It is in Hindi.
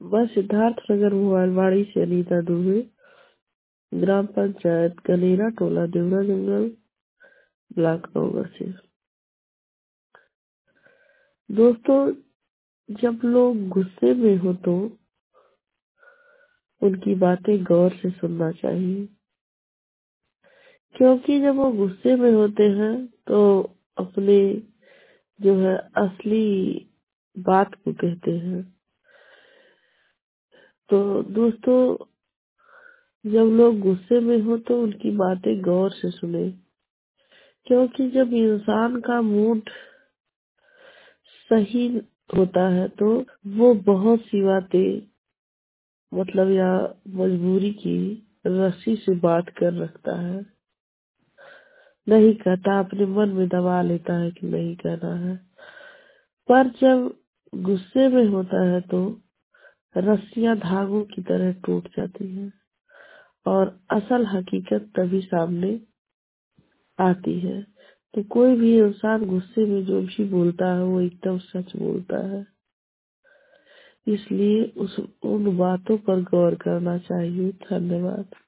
मैं सिद्धार्थनगर मोबाइलवाड़ी से अनीता दुबे, ग्राम पंचायत कनेरा, टोला देवरा जंगल, ब्लॉक नौगढ़ से। दोस्तों, जब लोग गुस्से में हो तो उनकी बातें गौर से सुनना चाहिए, क्योंकि जब वो गुस्से में होते हैं तो अपने जो है असली बात को कहते हैं। तो दोस्तों, जब लोग गुस्से में हो तो उनकी बातें गौर से सुने, क्योंकि जब इंसान का मूड सही होता है तो वो बहुत सी बातें मतलब या मजबूरी की रस्सी से बात कर रखता है, नहीं कहता, अपने मन में दबा लेता है कि नहीं कहना है। पर जब गुस्से में होता है तो रस्सियां धागों की तरह टूट जाती हैं और असल हकीकत तभी सामने आती है। तो कोई भी इंसान गुस्से में जो भी बोलता है वो एकदम सच बोलता है, इसलिए उन बातों पर गौर करना चाहिए। धन्यवाद।